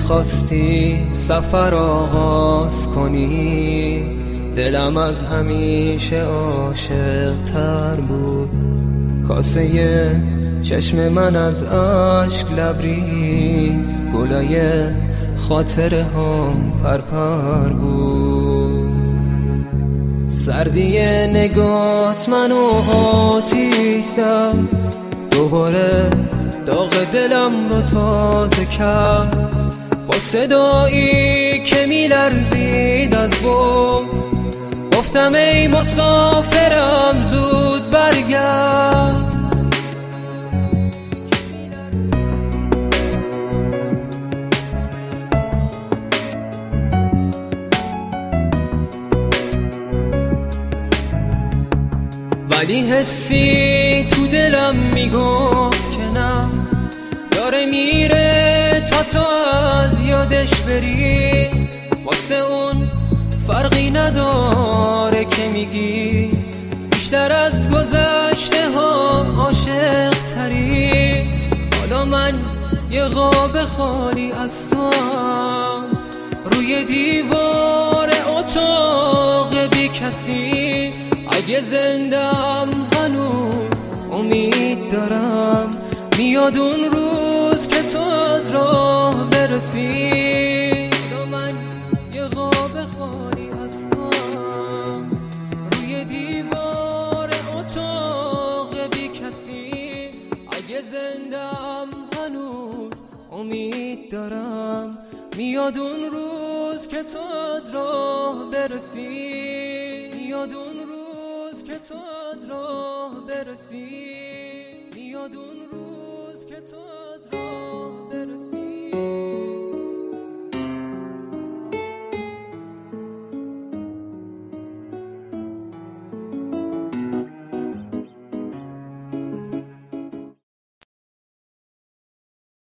میخواستی سفر آغاز کنی، دلم از همیشه عاشق تر بود. کاسه چشم من از اشک لبریز، گلای خاطره هم پرپر بود. سردی نگات منو آتیش زد، دوباره داغ دلم رو تازه کرد. با صدایی که میلرزید از بغض، گفتم ای مسافرم زود برگرد. ولی حسی تو دلم میگفت که نه، داره میره تا تو از یادش بری. واسه اون فرقی نداره که میگی بیشتر از گذشته ها عاشق تری. حالا من یه قاب خالی از تو هم، روی دیوار اتاق بی کسی. اگه زندم هنوز امید دارم، میاد اون روز که تو از راه برسی. من یه قاب خالی از تو هم، روی دیوار اتاق بی کسی. اگه زندم هنوز امید دارم، میاد اون روز که تو از راه برسی. میاد اون روز که تو از راه برسی. میاد اون روز که تو از راه